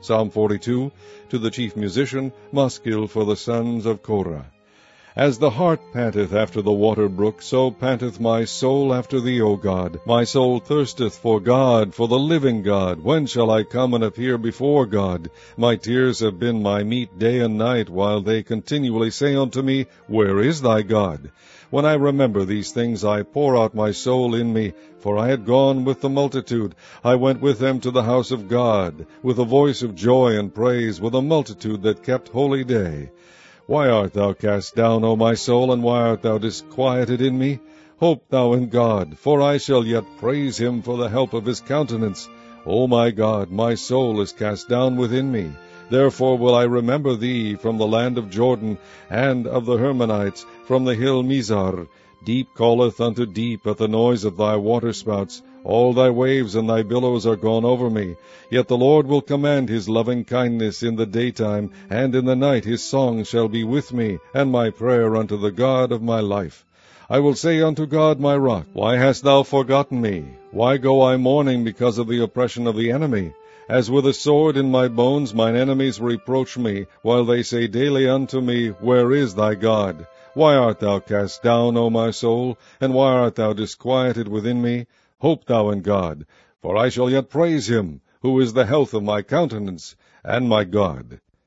Psalm 42, to the chief musician, Maskil for the sons of Korah. As the hart panteth after the water brook, so panteth my soul after thee, O God. My soul thirsteth for God, for the living God. When shall I come and appear before God? My tears have been my meat day and night, while they continually say unto me, Where is thy God? When I remember these things, I pour out my soul in me, for I had gone with the multitude. I went with them to the house of God, with a voice of joy and praise, with a multitude that kept holy day. Why art thou cast down, O my soul, and why art thou disquieted in me? Hope thou in God, for I shall yet praise him for the help of his countenance. O my God, my soul is cast down within me. Therefore will I remember thee from the land of Jordan, and of the Hermonites, from the hill Mizar. Deep calleth unto deep at the noise of thy waterspouts. All thy waves and thy billows are gone over me. Yet the Lord will command his loving kindness in the daytime, and in the night his song shall be with me, and my prayer unto the God of my life. I will say unto God my rock, Why hast thou forgotten me? Why go I mourning because of the oppression of the enemy? As with a sword in my bones mine enemies reproach me, while they say daily unto me, Where is thy God? Why art thou cast down, O my soul? And why art thou disquieted within me? Hope thou in God, for I shall yet praise him, who is the health of my countenance, and my God.